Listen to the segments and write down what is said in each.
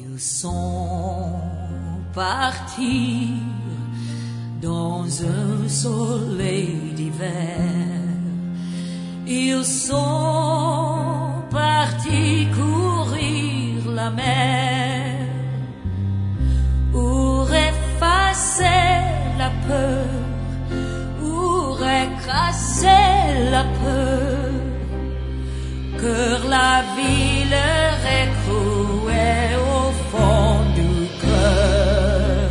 Ils sont partis dans un soleil d'hiver. Ils sont partis courir la mer pour effacer la peur, pour écraser la peur que la vie leur écrouait au fond du cœur.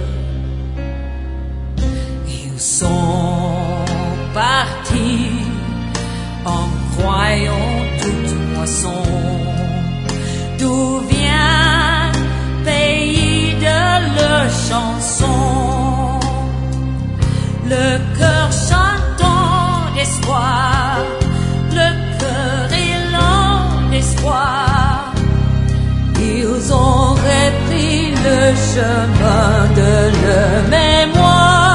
Ils sont partis en croyant toute moisson. D'où vient pays de leurs chansons, le cœur chantant d'espoir, le cœur élan d'espoir. Ils ont repris le chemin de leur mémoire.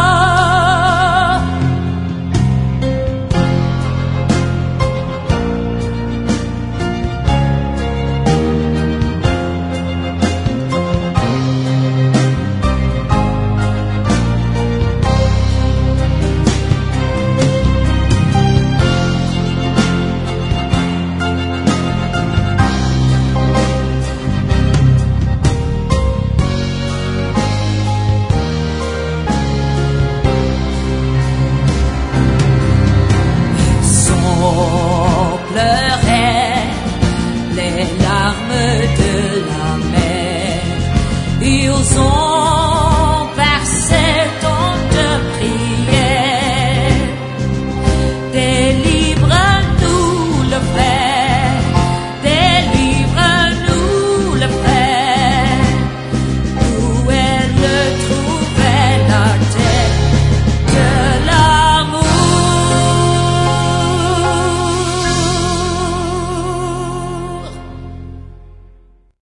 Pleuraient les larmes de la mer. Ils ont